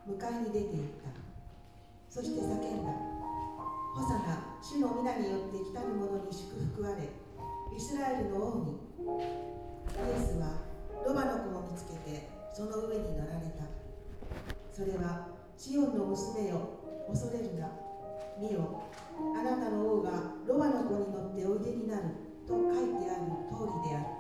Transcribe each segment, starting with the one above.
迎えに出て行った。そして叫んだ。ホサナ、主の皆によって来たる者に祝福あれ、イスラエルの王に。イエスはロバの子を見つけてその上に乗られた。それは、シオンの娘よ、恐れるな。見よ、あなたの王がロバの子に乗っておいでになると書いてある通りであった。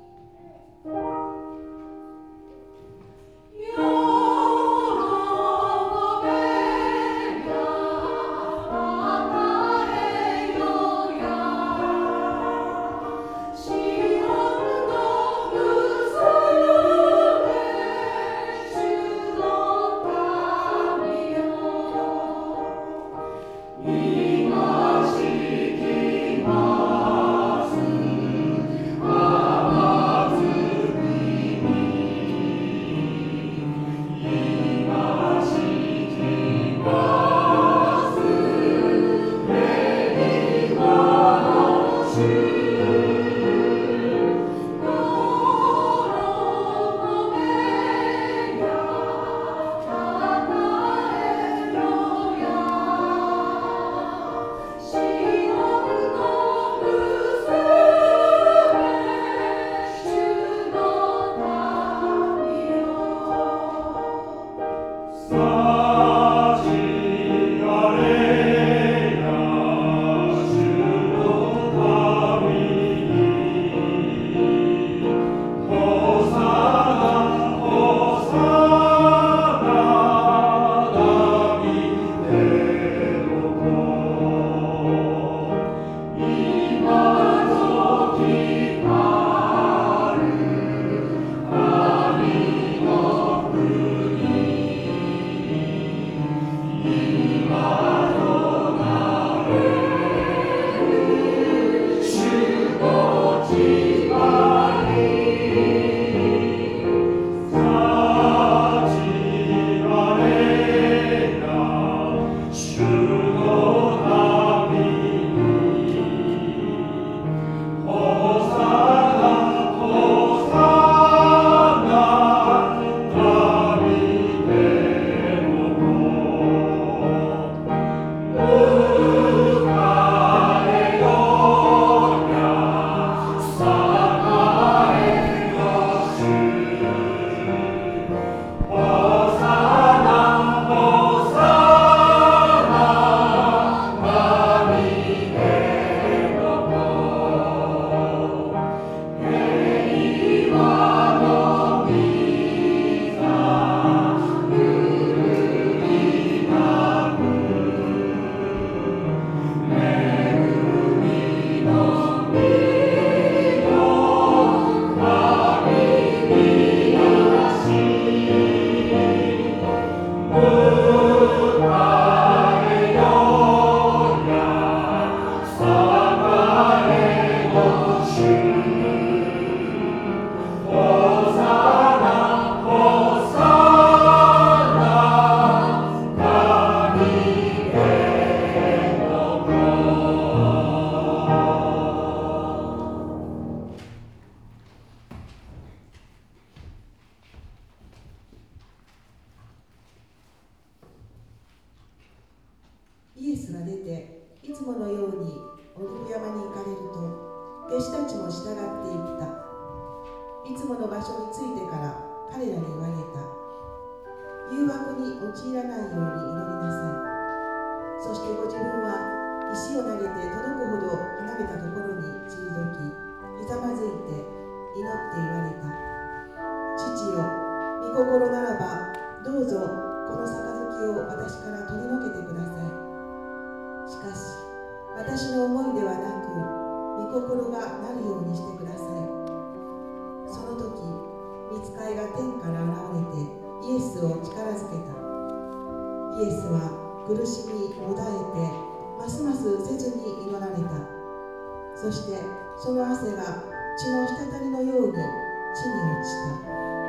イエスが出ていつものようにオリブ山に行かれると、弟子たちも従っていった。いつもの場所に着いてから彼らに言われた。誘惑に陥らないように祈りなさい。そしてご自分は石を投げて届くほど離れたところに退き、ひざまずいて祈って言われた。父よ、御心ならばどうぞこの杯を私から取り除けてください。しかし私の思いではなく御心がなるようにしてください。その時、御使いが天から現れてイエスを力づけた。イエスは苦しみもだえてますます切に祈られた。そしてその汗が血の滴りのように地に落ちた。